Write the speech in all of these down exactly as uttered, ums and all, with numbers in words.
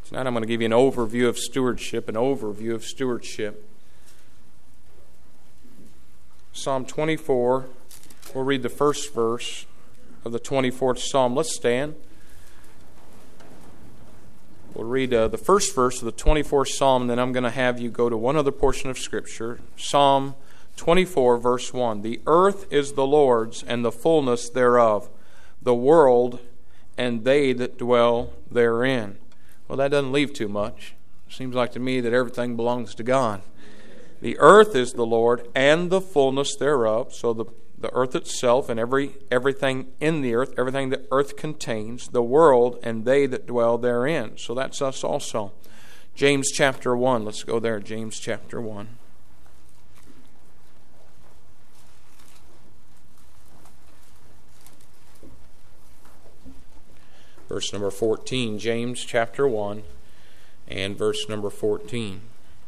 Tonight I'm going to give you an overview of stewardship, an overview of stewardship. Psalm twenty-four, we'll read the first verse of the twenty-fourth Psalm. Let's stand. We'll read uh, the first verse of the twenty-fourth Psalm, and then I'm going to have you go to one other portion of Scripture. Psalm twenty-four, verse one. The earth is the Lord's, and the fullness thereof, the world, and they that dwell therein. Well, that doesn't leave too much. It seems like to me that everything belongs to God. The earth is the Lord, and the fullness thereof. So the, the earth itself and every everything in the earth, everything the earth contains, the world, and they that dwell therein. So that's us also. James chapter one. Let's go there. James chapter one. Verse number fourteen, James chapter one and verse number fourteen.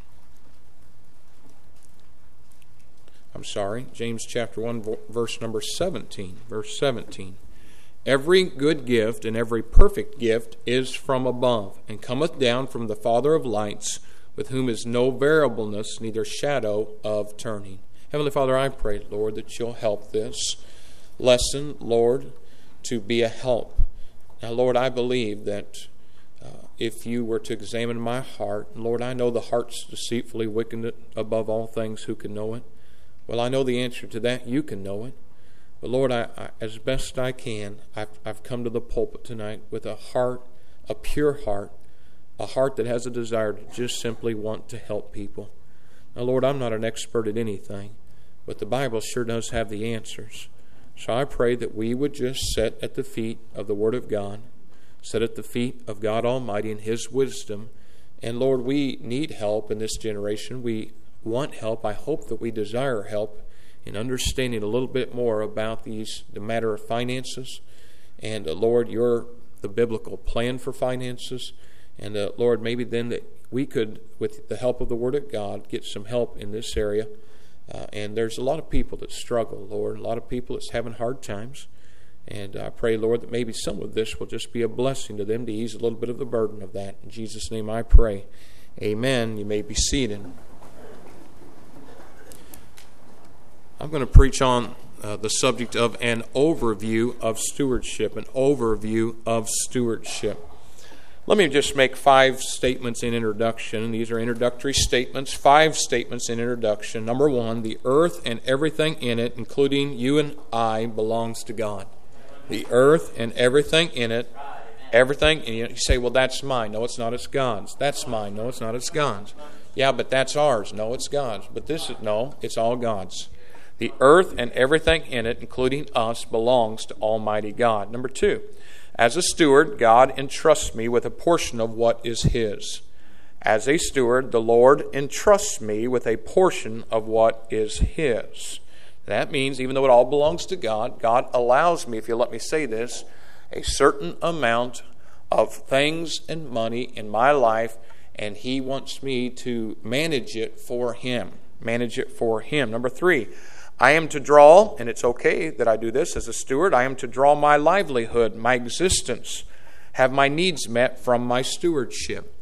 I'm sorry, James chapter one, verse number seventeen. Verse seventeen. Every good gift and every perfect gift is from above, and cometh down from the Father of lights, with whom is no variableness, neither shadow of turning. Heavenly Father, I pray, Lord, that you'll help this lesson, Lord, to be a help. Now, Lord, I believe that uh, if you were to examine my heart, Lord, I know the heart's deceitfully wicked above all things, who can know it? Well, I know the answer to that. You can know it. But, Lord, I, I, as best I can, I've, I've come to the pulpit tonight with a heart, a pure heart, a heart that has a desire to just simply want to help people. Now, Lord, I'm not an expert at anything, but the Bible sure does have the answers. So I pray that we would just sit at the feet of the Word of God, sit at the feet of God Almighty in His wisdom. And Lord, we need help in this generation. We want help. I hope that we desire help in understanding a little bit more about these, the matter of finances. And uh, Lord, your the biblical plan for finances. And uh, Lord, maybe then that we could, with the help of the Word of God, get some help in this area. Uh, and there's a lot of people that struggle, Lord, a lot of people that's having hard times. And I pray, Lord, that maybe some of this will just be a blessing to them to ease a little bit of the burden of that. In Jesus' name I pray. Amen. You may be seated. I'm going to preach on uh, the subject of an overview of stewardship, an overview of stewardship. Let me just make five statements in introduction. These are introductory statements, five statements in introduction. Number one, the earth and everything in it, including you and I, belongs to God. The earth and everything in it, everything in it. You say, well, that's mine. No, it's not. It's God's. That's mine. No, it's not. It's God's. Yeah, but that's ours. No, it's God's. But this is, no, it's all God's. The earth and everything in it, including us, belongs to Almighty God. Number two, as a steward, God entrusts me with a portion of what is His. As a steward, the Lord entrusts me with a portion of what is His. That means even though it all belongs to God, God allows me, if you'll let me say this, a certain amount of things and money in my life, and He wants me to manage it for Him. Manage it for Him. Number three, I am to draw, and it's okay that I do this as a steward, I am to draw my livelihood, my existence, have my needs met from my stewardship.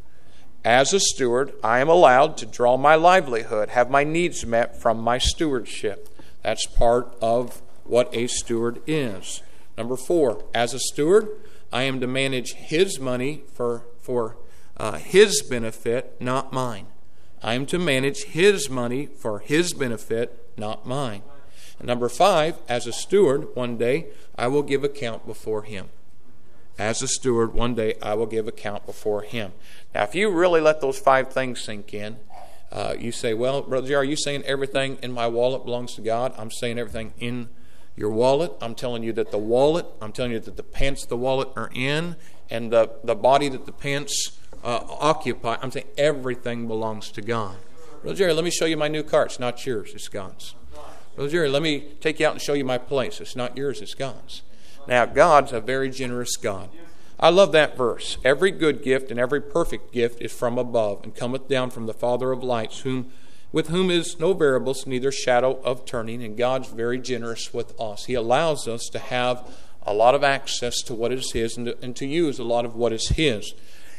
As a steward, I am allowed to draw my livelihood, have my needs met from my stewardship. That's part of what a steward is. Number four, as a steward, I am to manage His money for, for uh, His benefit, not mine. I am to manage His money for His benefit, not mine. And number five, as a steward, one day I will give account before Him. As a steward, one day I will give account before Him. Now, if you really let those five things sink in, uh, you say, well, Brother Jerry, are you saying everything in my wallet belongs to God? I'm saying everything in your wallet. I'm telling you that the wallet, I'm telling you that the pants the wallet are in, and the, the body that the pants uh, occupy, I'm saying everything belongs to God. Brother Jerry, let me show you my new car. It's not yours, it's God's. Brother Jerry, let me take you out and show you my place. It's not yours, it's God's. Now, God's a very generous God. I love that verse. Every good gift and every perfect gift is from above, and cometh down from the Father of lights, whom with whom is no variables, neither shadow of turning. And God's very generous with us. He allows us to have a lot of access to what is His, and to, and to use a lot of what is His.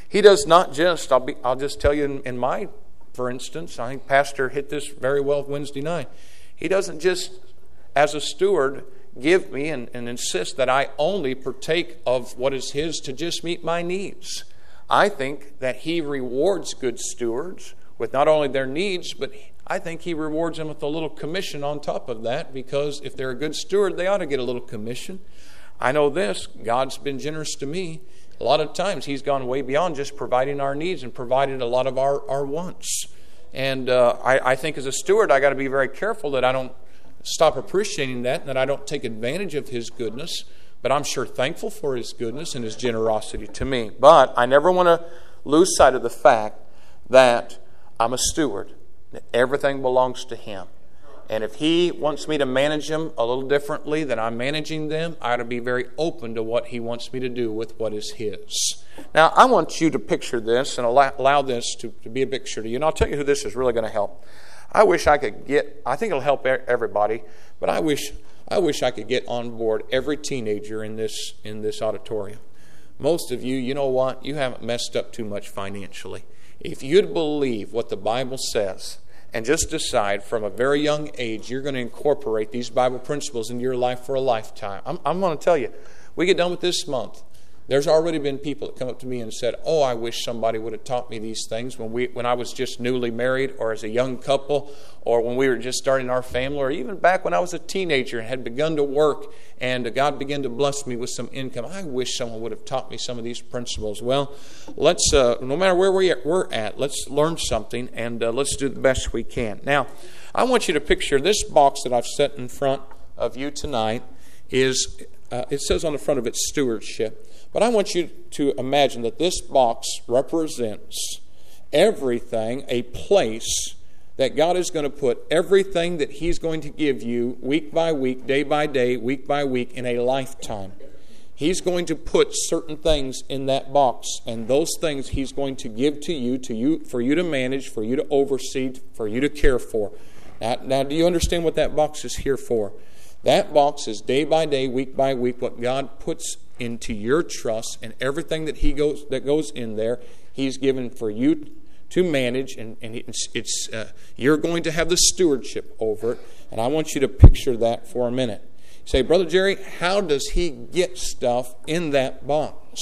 He does not just, I'll, be, I'll just tell you in, in my, for instance, I think Pastor hit this very well Wednesday night. He doesn't just, as a steward, give me and, and insist that I only partake of what is His to just meet my needs. I think that He rewards good stewards with not only their needs, but I think He rewards them with a little commission on top of that, because if they're a good steward, they ought to get a little commission. I know this, God's been generous to me. A lot of times He's gone way beyond just providing our needs and provided a lot of our, our wants. And uh, I, I think as a steward, I got to be very careful that I don't stop appreciating that and that I don't take advantage of His goodness. But I'm sure thankful for His goodness and His generosity to me. But I never want to lose sight of the fact that I'm a steward. That everything belongs to Him. And if He wants me to manage them a little differently than I'm managing them, I ought to be very open to what He wants me to do with what is His. Now, I want you to picture this and allow, allow this to, to be a picture to you. And I'll tell you who this is really going to help. I wish I could get, I think it'll help everybody, but I wish I wish I could get on board every teenager in this in this auditorium. Most of you, you know what? You haven't messed up too much financially. If you'd believe what the Bible says, and just decide from a very young age you're going to incorporate these Bible principles into your life for a lifetime. I'm, I'm going to tell you, we get done with this month. There's already been people that come up to me and said, oh, I wish somebody would have taught me these things when we when I was just newly married, or as a young couple, or when we were just starting our family, or even back when I was a teenager and had begun to work and God began to bless me with some income. I wish someone would have taught me some of these principles. Well, let's, uh, no matter where we are, we're at, let's learn something and uh, let's do the best we can. Now, I want you to picture this box that I've set in front of you tonight is, uh, it says on the front of it, stewardship. But I want you to imagine that this box represents everything, a place that God is going to put everything that He's going to give you week by week, day by day, week by week in a lifetime. He's going to put certain things in that box, and those things He's going to give to you, to you for you to manage, for you to oversee, for you to care for. Now, now do you understand what that box is here for? That box is day by day, week by week, what God puts into your trust, and everything that He goes that goes in there, He's given for you to manage, and, and it's, it's uh, you're going to have the stewardship over it. And I want you to picture that for a minute. You say, Brother Jerry, how does He get stuff in that box?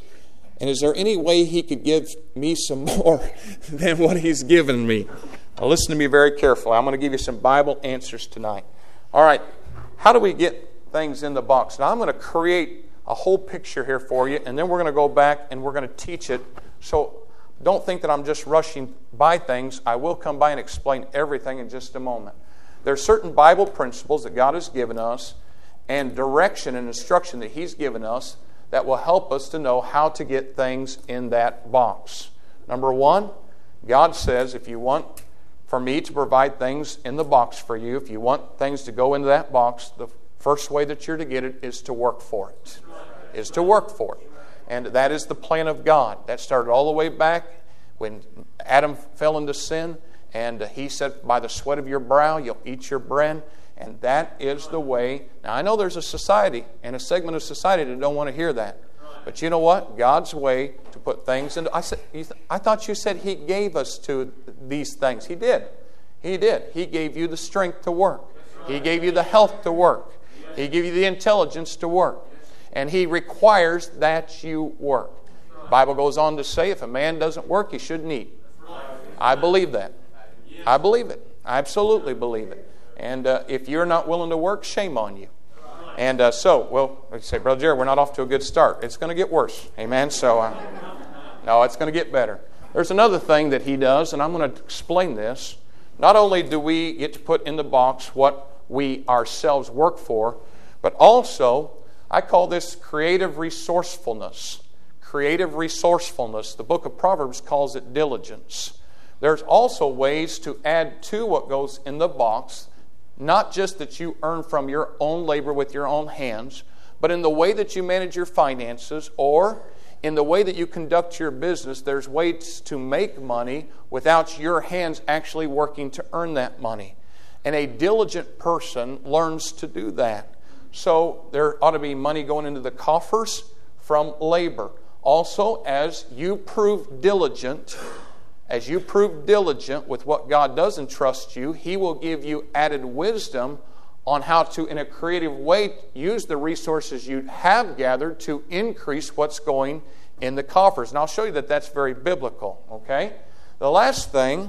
And is there any way He could give me some more than what He's given me? Now listen to me very carefully. I'm going to give you some Bible answers tonight. All right, how do we get things in the box? Now I'm going to create a whole picture here for you, and then we're going to go back and we're going to teach it. So don't think that I'm just rushing by things. I will come by and explain everything in just a moment. There are certain Bible principles that God has given us and direction and instruction that He's given us that will help us to know how to get things in that box. Number one, God says if you want for me to provide things in the box for you, if you want things to go into that box, the first way that you're to get it is to work for it. Is to work for it. And that is the plan of God. That started all the way back when Adam fell into sin, and He said, by the sweat of your brow you'll eat your bread. And that is the way. Now I know there's a society and a segment of society that don't want to hear that. But you know what? God's way to put things into... I said, I thought you said He gave us to these things. He did. He did. He gave you the strength to work. He gave you the health to work. He gave you the intelligence to work. And He requires that you work. The Bible goes on to say if a man doesn't work, he shouldn't eat. I believe that. I believe it. I absolutely believe it. And uh, if you're not willing to work, shame on you. And uh, so, well, like you say, Brother Jerry, we're not off to a good start. It's going to get worse. Amen? So, uh, no, it's going to get better. There's another thing that He does, and I'm going to explain this. Not only do we get to put in the box what we ourselves work for, but also, I call this creative resourcefulness. Creative resourcefulness. The book of Proverbs calls it diligence. There's also ways to add to what goes in the box, not just that you earn from your own labor with your own hands, but in the way that you manage your finances, or in the way that you conduct your business. There's ways to make money without your hands actually working to earn that money. And a diligent person learns to do that. So there ought to be money going into the coffers from labor. Also, as you prove diligent, as you prove diligent with what God does entrust you, He will give you added wisdom on how to, in a creative way, use the resources you have gathered to increase what's going in the coffers. And I'll show you that that's very biblical, okay? The last thing,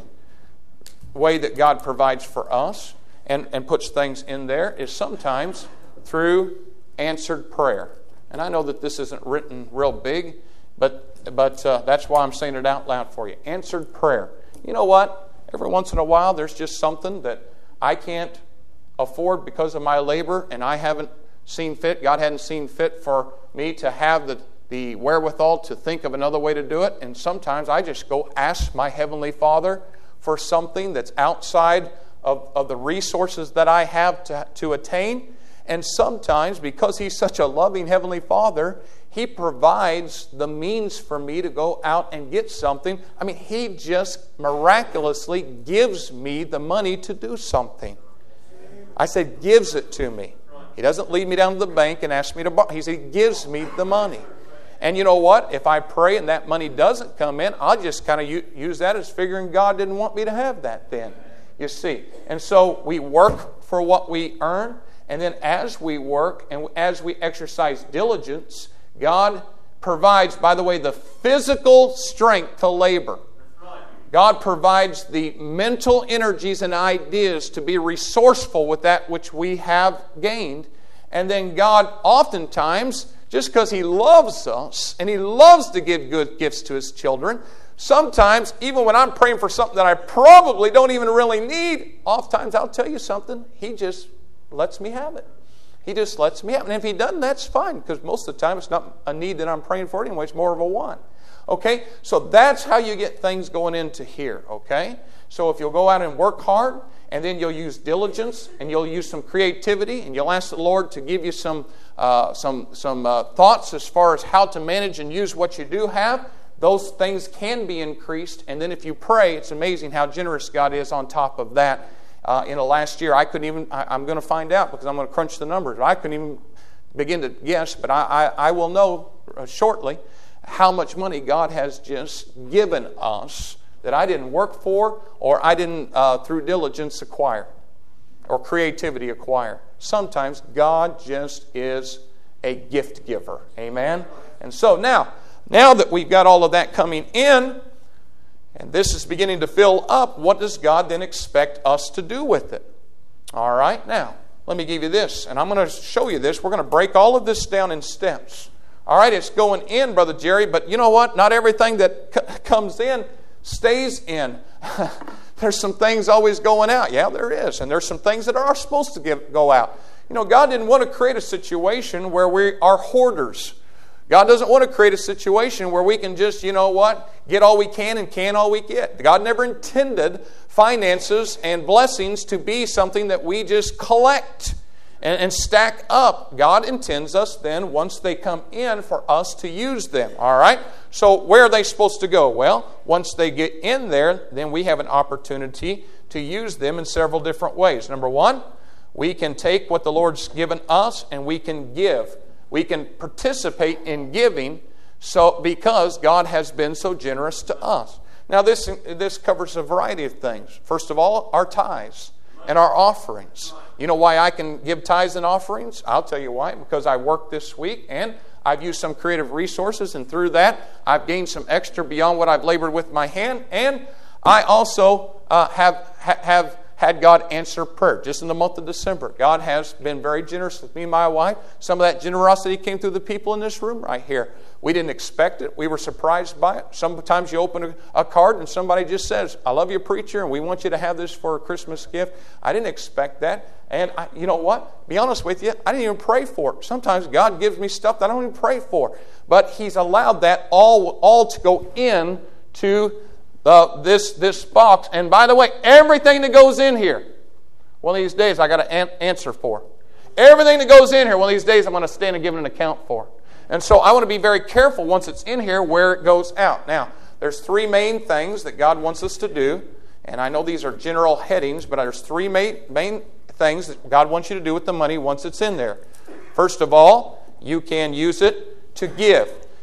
way that God provides for us and, and puts things in there is sometimes through answered prayer. And I know that this isn't written real big, but, but uh, that's why I'm saying it out loud for you. Answered prayer. You know what? Every once in a while, there's just something that I can't afford because of my labor, and I haven't seen fit, God hadn't seen fit for me to have the, the wherewithal to think of another way to do it. And sometimes I just go ask my Heavenly Father for something that's outside of, of the resources that I have to, to attain. And sometimes, because He's such a loving Heavenly Father, He provides the means for me to go out and get something. I mean, He just miraculously gives me the money to do something. I said, gives it to me. He doesn't lead me down to the bank and ask me to borrow. He said, He gives me the money. And you know what? If I pray and that money doesn't come in, I'll just kind of use that as figuring God didn't want me to have that then. You see. And so we work for what we earn. And then as we work and as we exercise diligence, God provides, by the way, the physical strength to labor. God provides the mental energies and ideas to be resourceful with that which we have gained. And then God oftentimes, just because He loves us and He loves to give good gifts to His children, sometimes, even when I'm praying for something that I probably don't even really need, oftentimes I'll tell you something, He just lets me have it. He just lets me have it. And if He doesn't, that's fine, because most of the time it's not a need that I'm praying for anyway, it's more of a want. Okay, so that's how you get things going into here, okay? So if you'll go out and work hard, and then you'll use diligence, and you'll use some creativity, and you'll ask the Lord to give you some uh, some some uh, thoughts as far as how to manage and use what you do have, those things can be increased. And then if you pray, it's amazing how generous God is on top of that. Uh, in the last year, I couldn't even, I, I'm going to find out because I'm going to crunch the numbers. I couldn't even begin to guess, but I, I, I will know shortly how much money God has just given us that I didn't work for or I didn't, uh, through diligence, acquire or creativity acquire. Sometimes God just is a gift giver. Amen? And so now, now that we've got all of that coming in, and this is beginning to fill up, what does God then expect us to do with it? All right, now, let me give you this, and I'm going to show you this. We're going to break all of this down in steps. All right, it's going in, Brother Jerry, but you know what? Not everything that c- comes in stays in. There's some things always going out. Yeah, there is. And there's some things that are supposed to give, go out. You know, God didn't want to create a situation where we are hoarders. God doesn't want to create a situation where we can just, you know what, get all we can and can all we get. God never intended finances and blessings to be something that we just collect and, and stack up. God intends us then, once they come in, for us to use them. All right? So where are they supposed to go? Well, once they get in there, then we have an opportunity to use them in several different ways. Number one, we can take what the Lord's given us and we can give. We can participate in giving so because God has been so generous to us. Now this, this covers a variety of things. First of all, our tithes and our offerings. You know why I can give tithes and offerings? I'll tell you why. Because I worked this week and I've used some creative resources, and through that I've gained some extra beyond what I've labored with my hand. And I also uh, have ha- have had God answer prayer. Just in the month of December, God has been very generous with me and my wife. Some of that generosity came through the people in this room right here. We didn't expect it. We were surprised by it. Sometimes you open a, a card and somebody just says, "I love you, preacher, and we want you to have this for a Christmas gift." I didn't expect that. And I, you know what? Be honest with you, I didn't even pray for it. Sometimes God gives me stuff that I don't even pray for. But He's allowed that all, all to go in to Uh, this this box. And by the way, everything that goes in here, one of these days I got to an- answer for. Everything that goes in here, one of these days I'm going to stand and give an account for. And so I want to be very careful once it's in here where it goes out. Now, there's three main things that God wants us to do. And I know these are general headings, but there's three main, main things that God wants you to do with the money once it's in there. First of all, you can use it to give.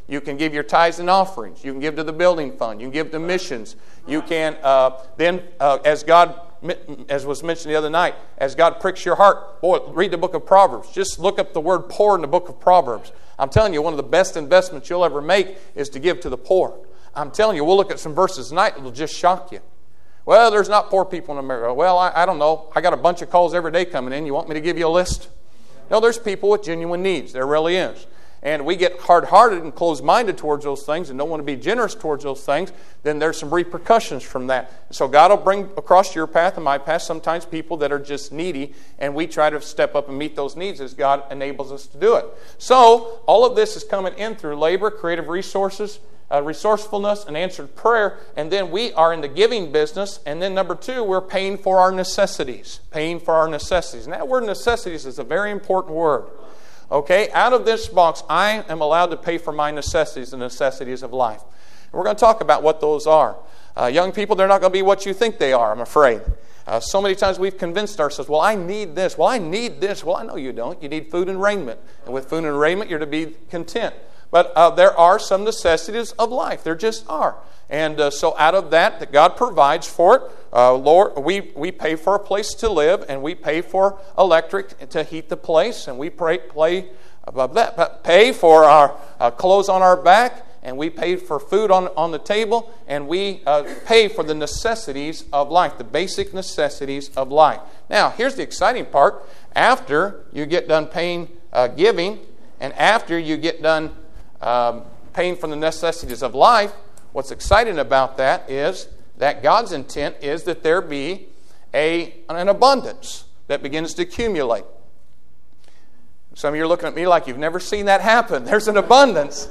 You can give your tithes and offerings. You can give to the building fund. You can give to missions. You can uh, then, uh, as God, as was mentioned the other night, as God pricks your heart, boy, read the book of Proverbs. Just look up the word poor in the book of Proverbs. I'm telling you, one of the best investments you'll ever make is to give to the poor. I'm telling you, we'll look at some verses tonight that will just shock you. Well, there's not poor people in America. Well, I, I don't know. I got a bunch of calls every day coming in. You want me to give you a list? No, there's people with genuine needs. There really is. And we get hard-hearted and closed-minded towards those things and don't want to be generous towards those things, then there's some repercussions from that. So God will bring across your path and my path sometimes people that are just needy, and we try to step up and meet those needs as God enables us to do it. So all of this is coming in through labor, creative resources, uh, resourcefulness, and answered prayer. And then we are in the giving business. And then number two, we're paying for our necessities. Paying for our necessities. And that word necessities is a very important word. Okay, out of this box, I am allowed to pay for my necessities, the necessities of life. And we're going to talk about what those are. Uh, young people, they're not going to be what you think they are, I'm afraid. Uh, so many times we've convinced ourselves, well, I need this. Well, I need this. Well, I know you don't. You need food and raiment. And with food and raiment, you're to be content. But uh, there are some necessities of life. There just are. And uh, so out of that, that God provides for it, uh, Lord, we, we pay for a place to live, and we pay for electric to heat the place, and we pray, play, above that, pay for our uh, clothes on our back, and we pay for food on, on the table, and we uh, pay for the necessities of life, the basic necessities of life. Now, here's the exciting part. After you get done paying, uh, giving, and after you get done um, paying for the necessities of life, what's exciting about that is that God's intent is that there be a, an abundance that begins to accumulate. Some of you are looking at me like you've never seen that happen. There's an abundance.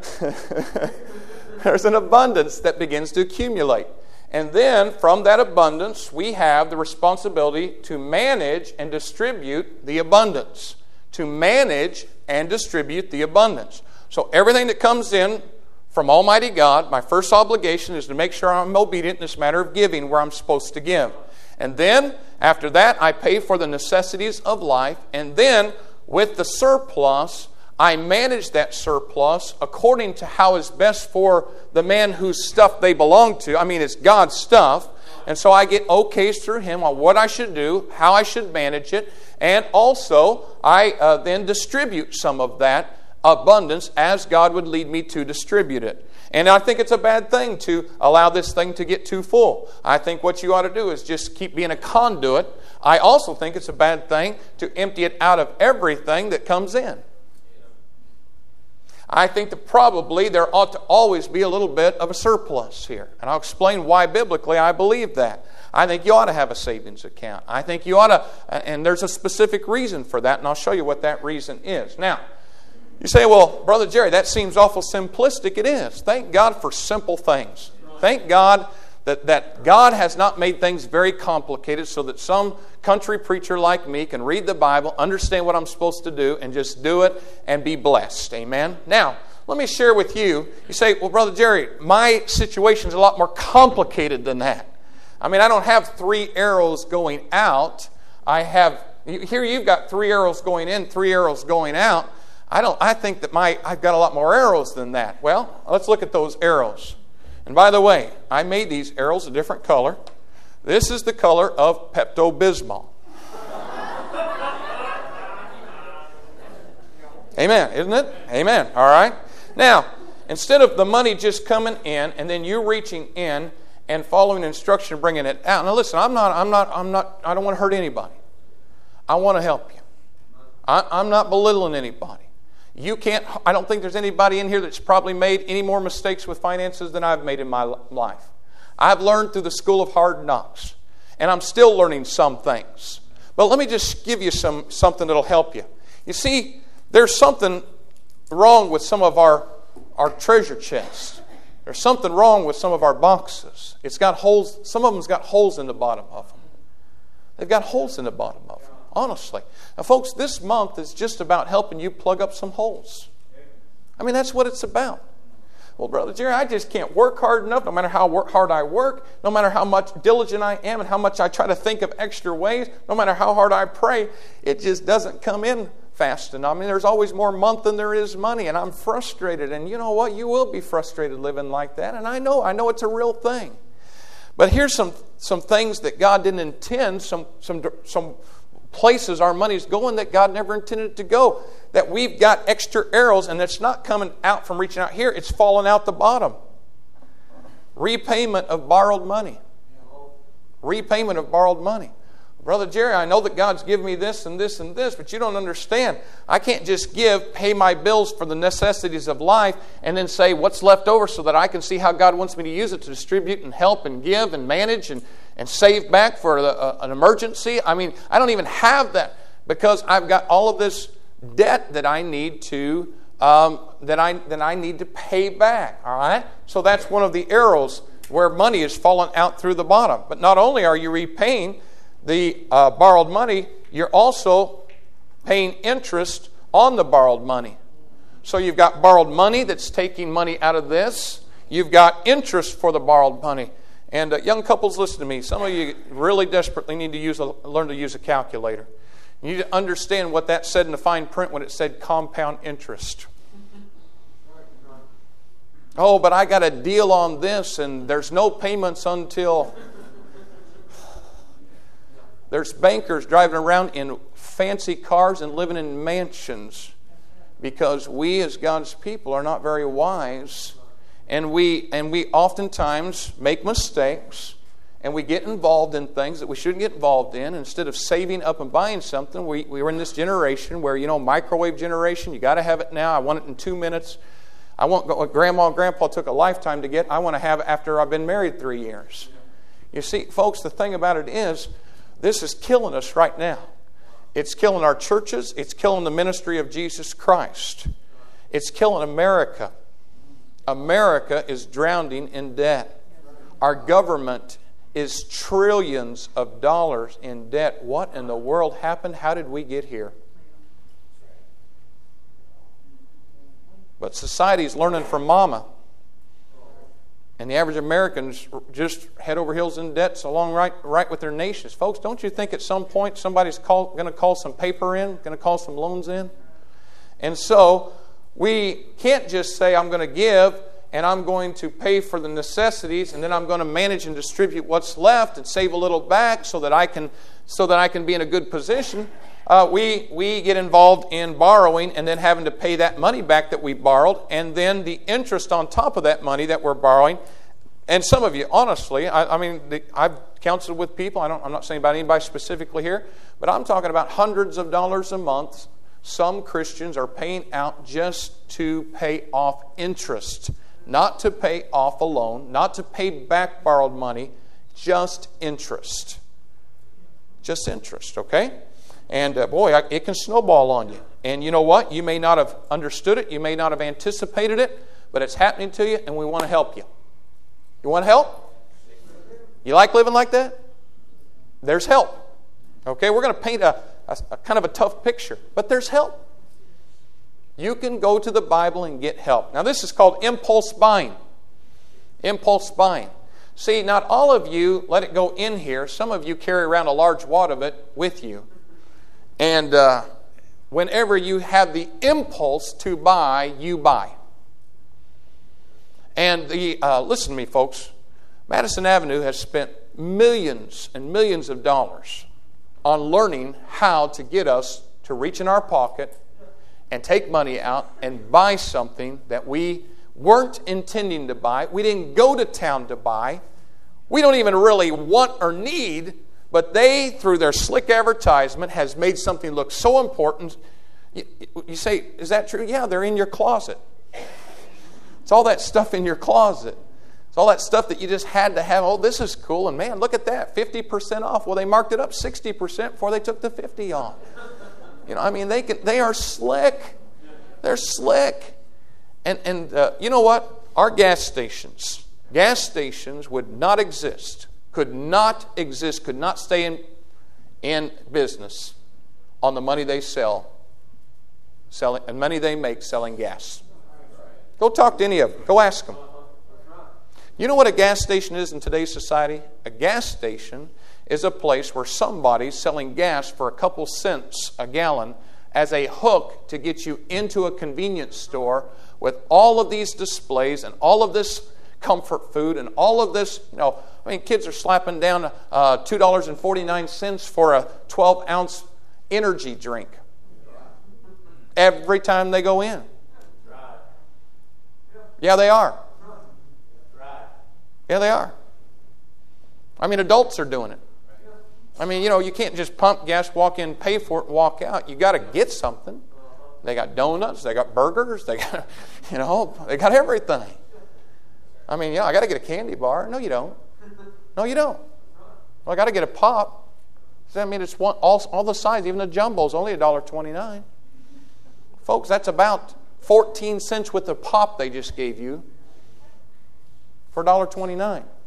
There's an abundance that begins to accumulate. And then from that abundance, we have the responsibility to manage and distribute the abundance. To manage and distribute the abundance. So everything that comes in from Almighty God, my first obligation is to make sure I'm obedient in this matter of giving where I'm supposed to give. And then, after that, I pay for the necessities of life. And then, with the surplus, I manage that surplus according to how is best for the man whose stuff they belong to. I mean, it's God's stuff. And so I get okays through Him on what I should do, how I should manage it. And also, I uh, then distribute some of that abundance as God would lead me to distribute it. And I think it's a bad thing to allow this thing to get too full. I think what you ought to do is just keep being a conduit. I also think it's a bad thing to empty it out of everything that comes in. I think that probably there ought to always be a little bit of a surplus here. And I'll explain why biblically I believe that. I think you ought to have a savings account. I think you ought to, and there's a specific reason for that, and I'll show you what that reason is. Now, you say, well, Brother Jerry, that seems awful simplistic. It is. Thank God for simple things. Thank God that, that God has not made things very complicated so that some country preacher like me can read the Bible, understand what I'm supposed to do, and just do it and be blessed. Amen? Now, let me share with you. You say, well, Brother Jerry, my situation is a lot more complicated than that. I mean, I don't have three arrows going out. I have, here you've got three arrows going in, three arrows going out. I don't. I think that my I've got a lot more arrows than that. Well, let's look at those arrows. And by the way, I made these arrows a different color. This is the color of Pepto-Bismol. Amen, isn't it? Amen. All right. Now, instead of the money just coming in and then you reaching in and following instruction, bringing it out. Now, listen. I'm not. I'm not. I'm not. I don't want to hurt anybody. I want to help you. I, I'm not belittling anybody. You can't, I don't think there's anybody in here that's probably made any more mistakes with finances than I've made in my life. I've learned through the school of hard knocks, and I'm still learning some things. But let me just give you some something that'll help you. You see, there's something wrong with some of our, our treasure chests. There's something wrong with some of our boxes. It's got holes, some of them's got holes in the bottom of them. They've got holes in the bottom of them. Honestly. Now, folks, this month is just about helping you plug up some holes. I mean, that's what it's about. Well, Brother Jerry, I just can't work hard enough, no matter how work, hard I work, no matter how much diligent I am and how much I try to think of extra ways, no matter how hard I pray, it just doesn't come in fast enough. I mean, there's always more month than there is money, and I'm frustrated. And you know what? You will be frustrated living like that. And I know, I know it's a real thing. But here's some, some things that God didn't intend, some, some, some places our money's going that God never intended it to go. That we've got extra arrows, and it's not coming out from reaching out here. It's falling out the bottom. Repayment of borrowed money. Repayment of borrowed money. Brother Jerry, I know that God's given me this and this and this, but you don't understand. I can't just give, pay my bills for the necessities of life, and then say what's left over so that I can see how God wants me to use it to distribute and help and give and manage and, and save back for a, a, an emergency. I mean, I don't even have that because I've got all of this debt that I need to um, that I that I need to pay back. All right, so that's one of the arrows where money is falling out through the bottom. But not only are you repaying the uh, borrowed money, you're also paying interest on the borrowed money. So you've got borrowed money that's taking money out of this. You've got interest for the borrowed money. And uh, young couples, listen to me. Some of you really desperately need to use a, learn to use a calculator. You need to understand what that said in the fine print when it said compound interest. Oh, but I got a deal on this, and there's no payments until... There's bankers driving around in fancy cars and living in mansions because we as God's people are not very wise, and we and we oftentimes make mistakes, and we get involved in things that we shouldn't get involved in. Instead of saving up and buying something, we, we were in this generation where, you know, microwave generation, you got to have it now. I want it in two minutes. I want what Grandma and Grandpa took a lifetime to get. I want to have it after I've been married three years. You see, folks, the thing about it is, this is killing us right now. It's killing our churches. It's killing the ministry of Jesus Christ. It's killing America. America is drowning in debt. Our government is trillions of dollars in debt. What in the world happened? How did we get here? But society's learning from mama. And the average Americans just head over heels in debt along right, right with their nations. Folks, don't you think at some point somebody's call, going to call some paper in, going to call some loans in? And so we can't just say, I'm going to give and I'm going to pay for the necessities, and then I'm going to manage and distribute what's left and save a little back so that I can, so that I can be in a good position. Uh, we, we get involved in borrowing and then having to pay that money back that we borrowed, and then the interest on top of that money that we're borrowing. And some of you, honestly, I, I mean, the, I've counseled with people. I don't, I'm not saying about anybody specifically here, but I'm talking about hundreds of dollars a month. Some Christians are paying out just to pay off interest, not to pay off a loan, not to pay back borrowed money, just interest. Just interest, okay? And uh, boy, I, it can snowball on you. And you know what? You may not have understood it. You may not have anticipated it. But it's happening to you, and we want to help you. You want help? You like living like that? There's help. Okay, we're going to paint a, a, a kind of a tough picture. But there's help. You can go to the Bible and get help. Now, this is called impulse buying. Impulse buying. See, not all of you let it go in here. Some of you carry around a large wad of it with you. And uh, whenever you have the impulse to buy, you buy. And the uh, listen to me, folks. Madison Avenue has spent millions and millions of dollars on learning how to get us to reach in our pocket and take money out and buy something that we weren't intending to buy. We didn't go to town to buy. We don't even really want or need. But they, through their slick advertisement, has made something look so important. You, you say, is that true? Yeah, they're in your closet. It's all that stuff in your closet. It's all that stuff that you just had to have. Oh, this is cool. And man, look at that, fifty percent off. Well, they marked it up sixty percent before they took the fifty off. You know, I mean, they can, they are slick. They're slick. And, and uh, you know what? Our gas stations, gas stations would not exist. Could not exist, could not stay in, in business on the money they sell, selling, and money they make selling gas. Go talk to any of them. Go ask them. You know what a gas station is in today's society? A gas station is a place where somebody's selling gas for a couple cents a gallon as a hook to get you into a convenience store with all of these displays and all of this comfort food and all of this, you know, I mean, kids are slapping down uh, two dollars and forty-nine cents for a twelve ounce energy drink every time they go in. Yeah, they are. Yeah, they are. I mean, adults are doing it. I mean, you know, you can't just pump gas, walk in, pay for it, and walk out. You got to get something. They got donuts, they got burgers, they got, you know, they got everything. I mean, yeah, I got to get a candy bar. No, you don't. No, you don't. Well, I got to get a pop. Does that mean it's one, all, all the size, even the jumbo's only one dollar and twenty-nine cents? Folks, that's about fourteen cents with the pop they just gave you for one dollar and twenty-nine cents.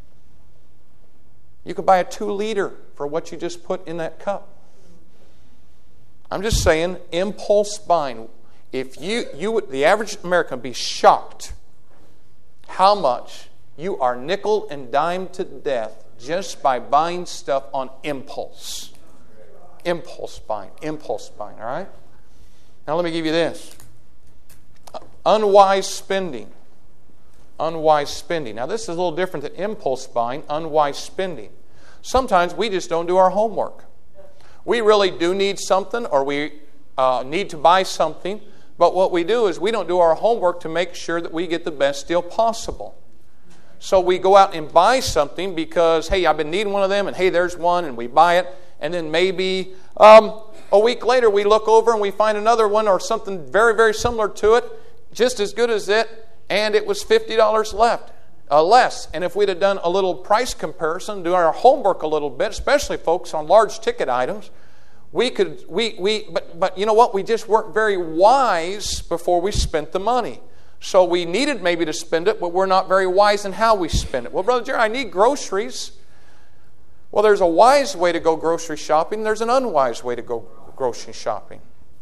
You could buy a two liter for what you just put in that cup. I'm just saying, impulse buying. If you, you would, the average American would be shocked how much you are nickel and dime to death just by buying stuff on impulse. Impulse buying. Impulse buying, all right? Now let me give you this. Unwise spending. Unwise spending. Now this is a little different than impulse buying, unwise spending. Sometimes we just don't do our homework. We really do need something, or we uh, need to buy something, but what we do is we don't do our homework to make sure that we get the best deal possible. So we go out and buy something because, hey, I've been needing one of them, and hey, there's one, and we buy it, and then maybe um, a week later we look over and we find another one or something very, very similar to it, just as good as it, and it was fifty dollars left. Uh, less. And if we'd have done a little price comparison, do our homework a little bit, especially folks on large ticket items, we could, we, we, but, but you know what? We just weren't very wise before we spent the money. So we needed maybe to spend it, but we're not very wise in how we spend it. Well, Brother Jerry, I need groceries. Well, there's a wise way to go grocery shopping. There's an unwise way to go grocery shopping.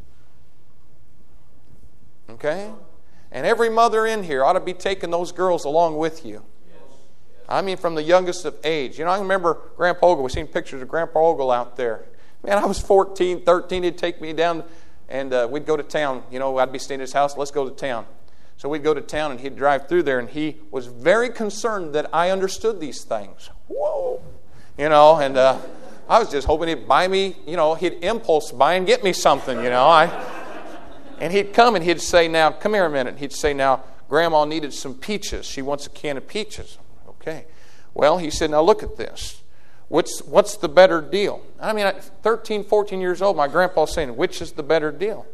Okay? And every mother in here ought to be taking those girls along with you. I mean, from the youngest of age. You know, I remember Grandpa Ogle. We've seen pictures of Grandpa Ogle out there. Man, I was fourteen, thirteen. He'd take me down, and uh, we'd go to town. You know, I'd be staying at his house. Let's go to town. So we'd go to town, and he'd drive through there, and he was very concerned that I understood these things. Whoa! You know, and uh, I was just hoping he'd buy me, you know, he'd impulse buy and get me something, you know. I... And he'd come and he'd say, now, come here a minute. He'd say, now, Grandma needed some peaches. She wants a can of peaches. Okay. Well, he said, now look at this. What's what's the better deal? I mean, at thirteen, fourteen years old, my grandpa's saying, which is the better deal?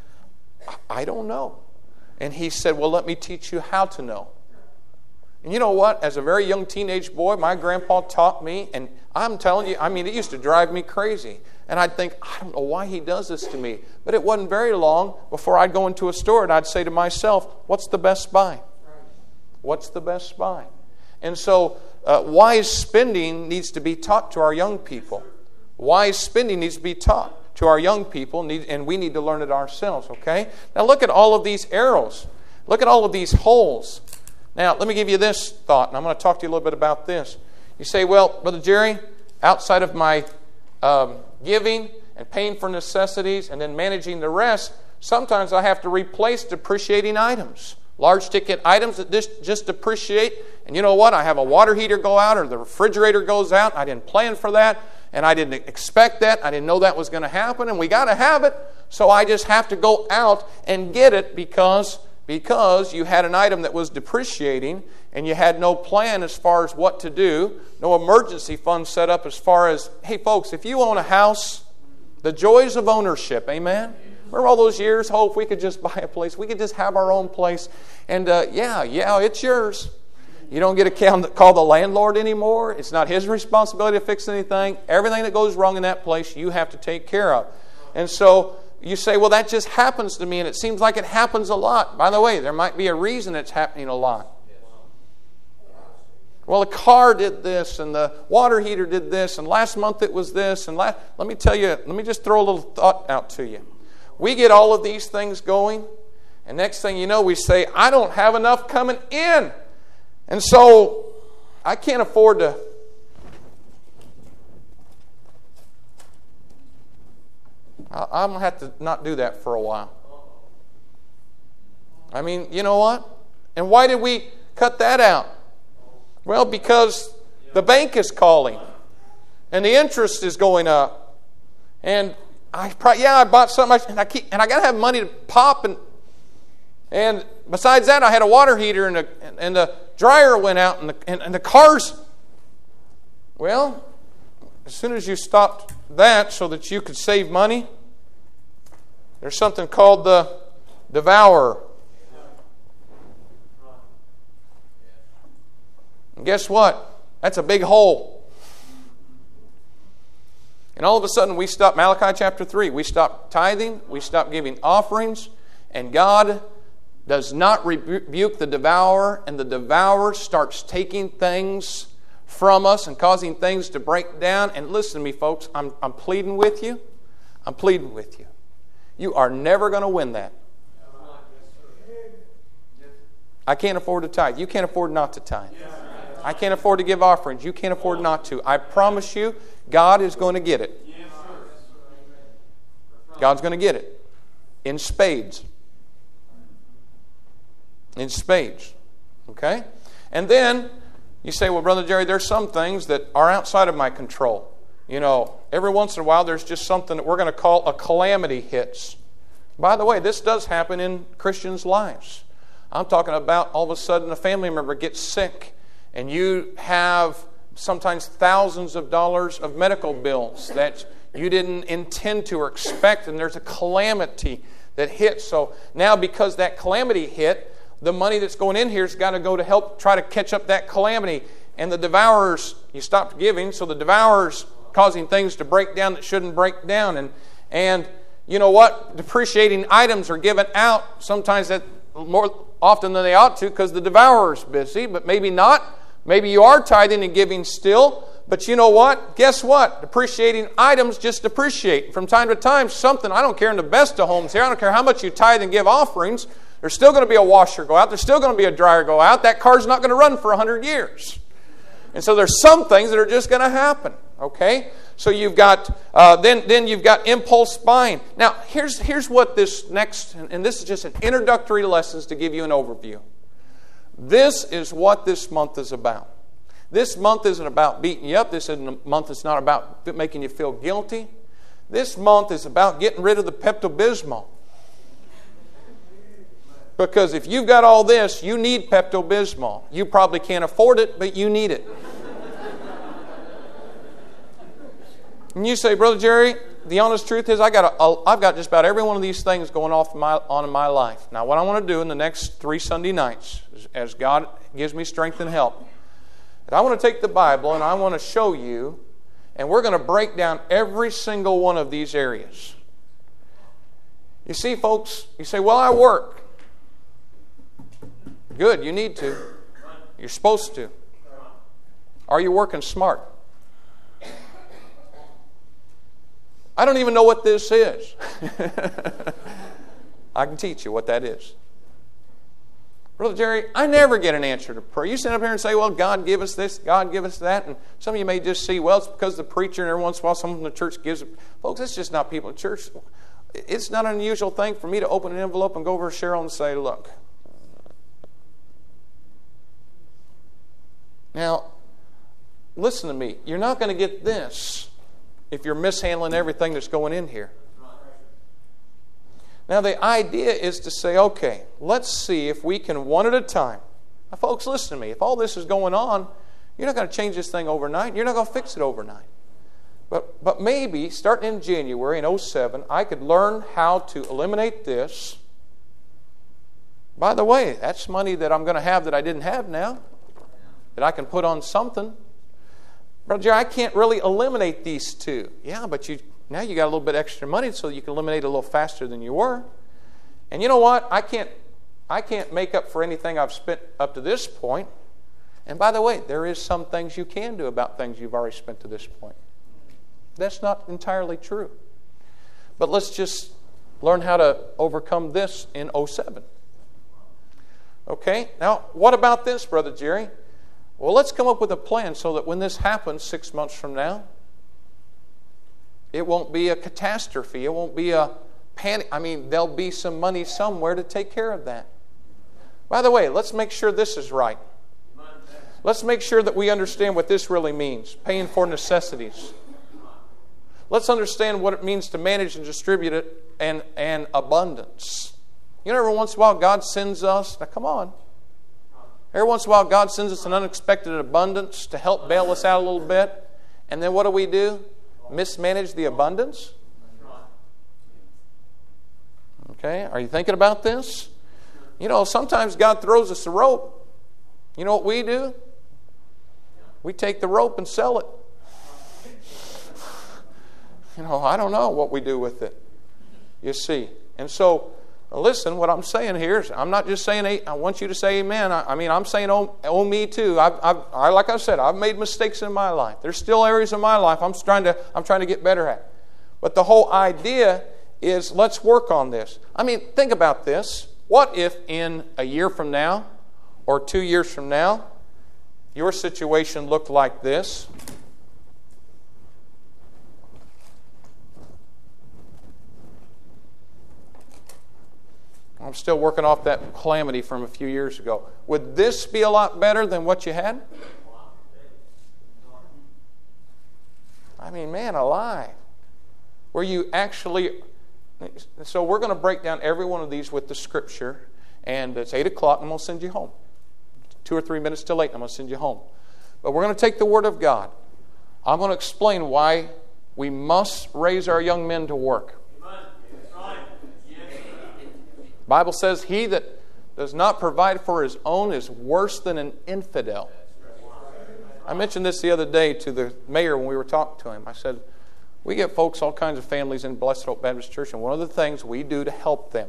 I don't know. And he said, well, let me teach you how to know. And you know what? As a very young teenage boy, my grandpa taught me, and I'm telling you, I mean, it used to drive me crazy. And I'd think, I don't know why he does this to me. But it wasn't very long before I'd go into a store and I'd say to myself, what's the best buy? What's the best buy? And so uh, wise spending needs to be taught to our young people. Wise spending needs to be taught to our young people, and we need to learn it ourselves, okay? Now look at all of these arrows. Look at all of these holes. Now, let me give you this thought, and I'm going to talk to you a little bit about this. You say, well, Brother Jerry, outside of my um, giving and paying for necessities and then managing the rest, sometimes I have to replace depreciating items. Large ticket items that just, just depreciate. And you know what? I have a water heater go out or the refrigerator goes out. I didn't plan for that, and I didn't expect that. I didn't know that was going to happen, and we got to have it. So I just have to go out and get it because... Because you had an item that was depreciating and you had no plan as far as what to do, no emergency fund set up as far as, hey folks, if you own a house, the joys of ownership, amen? Remember all those years? Oh, if we could just buy a place, we could just have our own place. And uh, yeah, yeah, it's yours. You don't get to call the landlord anymore. It's not his responsibility to fix anything. Everything that goes wrong in that place, you have to take care of. And so... you say, well, that just happens to me, and it seems like it happens a lot. By the way, there might be a reason it's happening a lot. Well, the car did this, and the water heater did this, and last month it was this, and last, let me tell you, let me just throw a little thought out to you. We get all of these things going, and next thing you know, we say, I don't have enough coming in. And so, I can't afford to... I'm going to have to not do that for a while. I mean, you know what? And why did we cut that out? Well, because the bank is calling. And the interest is going up. And I probably, yeah, I bought something, and I keep, and I got to have money to pop. And and besides that, I had a water heater, and the, and the dryer went out, and the, and, and the cars. Well, as soon as you stopped that so that you could save money, there's something called the devourer. And guess what? That's a big hole. And all of a sudden we stop, Malachi chapter three, we stop tithing, we stop giving offerings, and God does not rebuke the devourer, and the devourer starts taking things from us and causing things to break down. And listen to me, folks, I'm, I'm pleading with you. I'm pleading with you. You are never going to win that. I can't afford to tithe. You can't afford not to tithe. I can't afford to give offerings. You can't afford not to. I promise you, God is going to get it. God's going to get it. In spades. In spades. Okay? And then you say, well, Brother Jerry, there's some things that are outside of my control. You know, every once in a while there's just something that we're going to call a calamity hits. By the way, this does happen in Christians' lives. I'm talking about all of a sudden a family member gets sick, and you have sometimes thousands of dollars of medical bills that you didn't intend to or expect, and there's a calamity that hits. So now because that calamity hit, the money that's going in here has got to go to help try to catch up that calamity. And the devourers, you stopped giving, so the devourers causing things to break down that shouldn't break down. And, and you know what? Depreciating items are given out sometimes that more often than they ought to because the devourer's busy, but maybe not. Maybe you are tithing and giving still, but you know what? Guess what? Depreciating items just depreciate. From time to time, something, I don't care in the best of homes here, I don't care how much you tithe and give offerings, there's still going to be a washer go out, there's still going to be a dryer go out, that car's not going to run for one hundred years. And so there's some things that are just going to happen, okay? So you've got, uh, then, then you've got impulse buying. Now, here's, here's what this next, and this is just an introductory lessons to give you an overview. This is what this month is about. This month isn't about beating you up. This isn't a month that's not about making you feel guilty. This month is about getting rid of the Pepto-Bismol. Because if you've got all this, you need Pepto-Bismol. You probably can't afford it, but you need it. And you say, Brother Jerry, the honest truth is I got a, I've got just about every one of these things going off my, on in my life. Now, what I want to do in the next three Sunday nights, as God gives me strength and help, I want to take the Bible and I want to show you, and we're going to break down every single one of these areas. You see, folks, you say, well, I work. Good, you need to. You're supposed to. Are you working smart? I don't even know what this is. I can teach you what that is. Brother Jerry, I never get an answer to prayer. You stand up here and say, well, God give us this, God give us that. And some of you may just see, well, it's because the preacher, and every once in a while someone from the church gives it. Folks, it's just not people in church. It's not an unusual thing for me to open an envelope and go over to Cheryl and say, look. Now, listen to me. You're not going to get this if you're mishandling everything that's going in here. Now, the idea is to say, okay, let's see if we can one at a time. Now, folks, listen to me. If all this is going on, you're not going to change this thing overnight. You're not going to fix it overnight. But, but maybe, starting in January in oh seven, I could learn how to eliminate this. By the way, that's money that I'm going to have that I didn't have now, that I can put on something. Brother Jerry, I can't really eliminate these two. Yeah, but you now you got a little bit extra money so you can eliminate it a little faster than you were. And you know what? I can't I can't make up for anything I've spent up to this point. And by the way, there is some things you can do about things you've already spent to this point. That's not entirely true. But let's just learn how to overcome this in oh seven. Okay? Now, what about this, Brother Jerry? Well, let's come up with a plan so that when this happens six months from now, It won't be a catastrophe. It won't be a panic. I mean, there'll be some money somewhere to take care of that. By the way, let's make sure this is right. Let's make sure that we understand what this really means, paying for necessities. Let's understand what it means to manage and distribute it and, and abundance. You know, every once in a while God sends us, now come on. Every once in a while God sends us an unexpected abundance to help bail us out a little bit. And then what do we do? Mismanage the abundance? Okay, are you thinking about this? You know, sometimes God throws us a rope. You know what we do? We take the rope and sell it. You know, I don't know what we do with it. You see. And so, listen, what I'm saying here is, I'm not just saying, I want you to say amen. I, I mean, I'm saying, oh, oh me too. I've, I've, I, like I said, I've made mistakes in my life. There's still areas of my life I'm trying to, I'm trying to get better at. But the whole idea is, let's work on this. I mean, think about this. What if in a year from now, or two years from now, your situation looked like this? I'm still working off that calamity from a few years ago. Would this be a lot better than what you had? I mean, man alive. Where you actually... So we're going to break down every one of these with the Scripture. And it's eight o'clock and I'm going to send you home. Two or three minutes till eight, I'm going to send you home. But we're going to take the Word of God. I'm going to explain why we must raise our young men to work. The Bible says, he that does not provide for his own is worse than an infidel. I mentioned this the other day to the mayor when we were talking to him. I said, we get folks, all kinds of families in Blessed Hope Baptist Church, and one of the things we do to help them.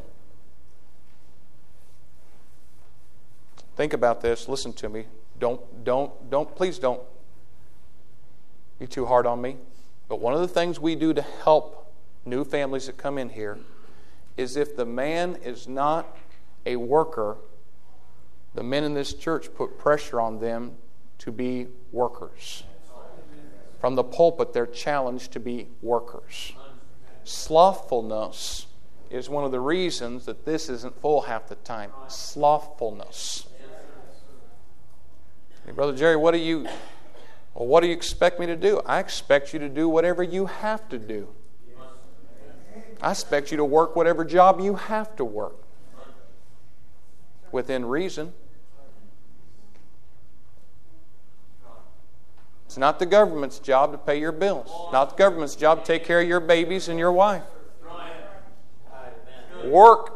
Think about this. Listen to me. Don't, don't, don't, please don't be too hard on me. But one of the things we do to help new families that come in here is if the man is not a worker, the men in this church put pressure on them to be workers. From the pulpit, they're challenged to be workers. Slothfulness is one of the reasons that this isn't full half the time. Slothfulness. Hey, Brother Jerry, what do you well, what do you expect me to do? I expect you to do whatever you have to do. I expect you to work whatever job you have to work. Within reason. It's not the government's job to pay your bills. It's not the government's job to take care of your babies and your wife. Work.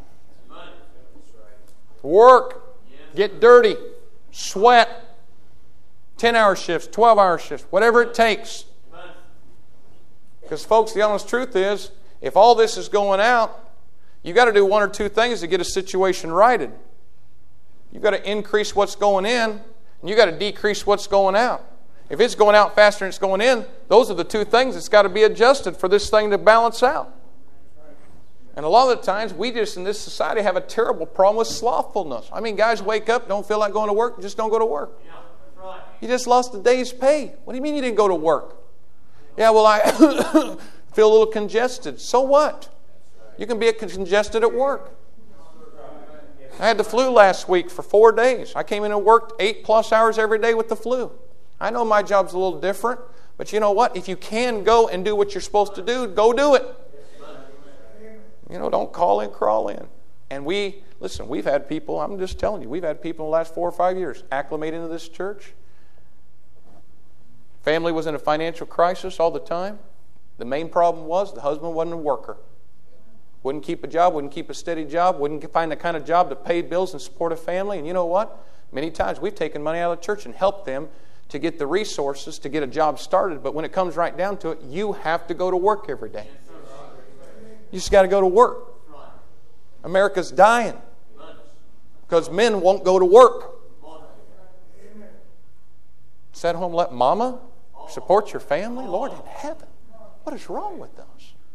Work. Get dirty. Sweat. ten-hour shifts, twelve-hour shifts, whatever it takes. Because, folks, the honest truth is, if all this is going out, you've got to do one or two things to get a situation righted. You've got to increase what's going in, and you've got to decrease what's going out. If it's going out faster than it's going in, those are the two things that's got to be adjusted for this thing to balance out. And a lot of the times, we just in this society have a terrible problem with slothfulness. I mean, guys wake up, don't feel like going to work, just don't go to work. You just lost a day's pay. What do you mean you didn't go to work? Yeah, well, I feel a little congested. So what? You can be congested at work. I had the flu last week for four days. I came in and worked eight plus hours every day with the flu. I know my job's a little different, but you know what? If you can go and do what you're supposed to do, go do it. You know, don't call in, crawl in. And we, listen, we've had people, I'm just telling you, we've had people in the last four or five years acclimate into this church. Family was in a financial crisis all the time. The main problem was the husband wasn't a worker. Wouldn't keep a job, wouldn't keep a steady job, wouldn't find the kind of job to pay bills and support a family. And you know what? Many times we've taken money out of the church and helped them to get the resources to get a job started. But when it comes right down to it, you have to go to work every day. You just got to go to work. America's dying because men won't go to work. Sit home, let mama support your family? Lord in heaven, what is wrong with us?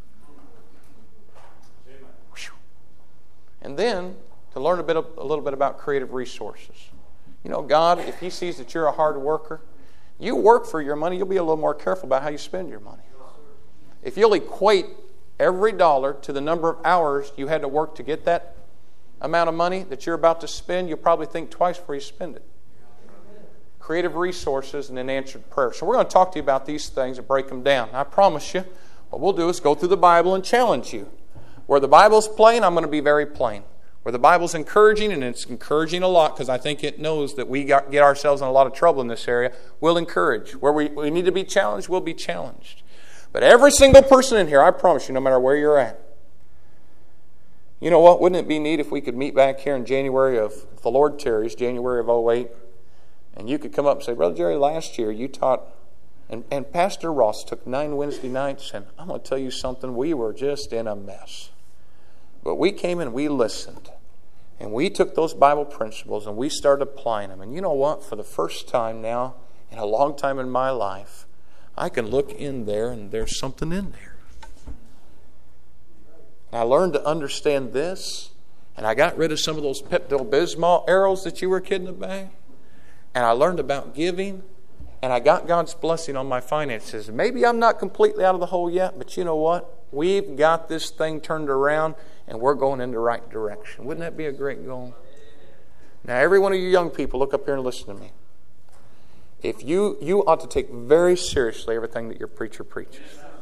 And then to learn a bit, of, a little bit about creative resources. You know, God, if He sees that you're a hard worker, you work for your money, you'll be a little more careful about how you spend your money. If you'll equate every dollar to the number of hours you had to work to get that amount of money that you're about to spend, you'll probably think twice before you spend it. Creative resources and an answered prayer. So we're going to talk to you about these things and break them down. I promise you, what we'll do is go through the Bible and challenge you. Where the Bible's plain, I'm going to be very plain. Where the Bible's encouraging, and it's encouraging a lot because I think it knows that we got, get ourselves in a lot of trouble in this area, we'll encourage. Where we, we need to be challenged, we'll be challenged. But every single person in here, I promise you, no matter where you're at, you know what? Wouldn't it be neat if we could meet back here in January of, if the Lord tarries, January of oh eight, and you could come up and say, Brother Jerry, last year you taught, and, and Pastor Ross took nine Wednesday nights, and I'm going to tell you something, we were just in a mess. But we came and we listened. And we took those Bible principles and we started applying them. And you know what? For the first time now, in a long time in my life, I can look in there and there's something in there. And I learned to understand this. And I got rid of some of those Pepto-Bismol arrows that you were kidding about. And I learned about giving. And I got God's blessing on my finances. Maybe I'm not completely out of the hole yet, but you know what? We've got this thing turned around and we're going in the right direction. Wouldn't that be a great goal? Now, every one of you young people, look up here and listen to me. If you, you ought to take very seriously everything that your preacher preaches.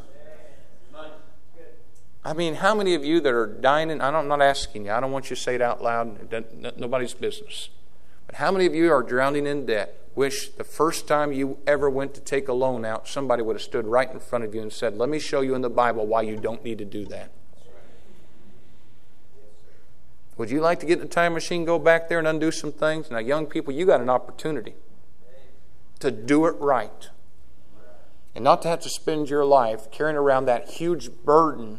I mean, how many of you that are dining, I'm not asking you, I don't want you to say it out loud, nobody's business. But how many of you are drowning in debt? Wish the first time you ever went to take a loan out, somebody would have stood right in front of you and said, let me show you in the Bible why you don't need to do that. Would you like to get in the time machine, go back there and undo some things? Now, young people, you got an opportunity to do it right. And not to have to spend your life carrying around that huge burden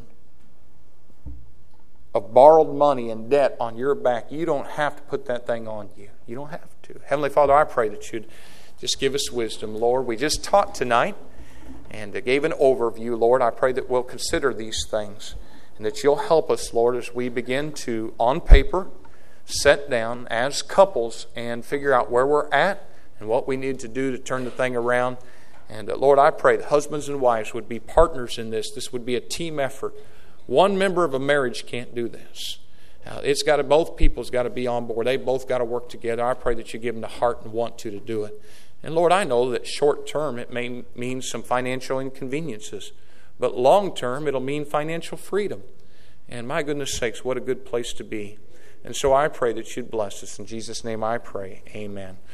of borrowed money and debt on your back. You don't have to put that thing on you. You don't have to. Heavenly Father, I pray that you'd just give us wisdom, Lord. We just taught tonight and gave an overview, Lord. I pray that we'll consider these things and that you'll help us, Lord, as we begin to, on paper, sit down as couples and figure out where we're at and what we need to do to turn the thing around. And uh, Lord, I pray that husbands and wives would be partners in this. This would be a team effort. One member of a marriage can't do this. Uh, it's got to, both people's got to be on board. They both got to work together. I pray that you give them the heart and want to to do it. And Lord, I know that short term it may mean some financial inconveniences, but long term it'll mean financial freedom. And my goodness sakes, what a good place to be. And so I pray that you'd bless us. In Jesus' name I pray. Amen.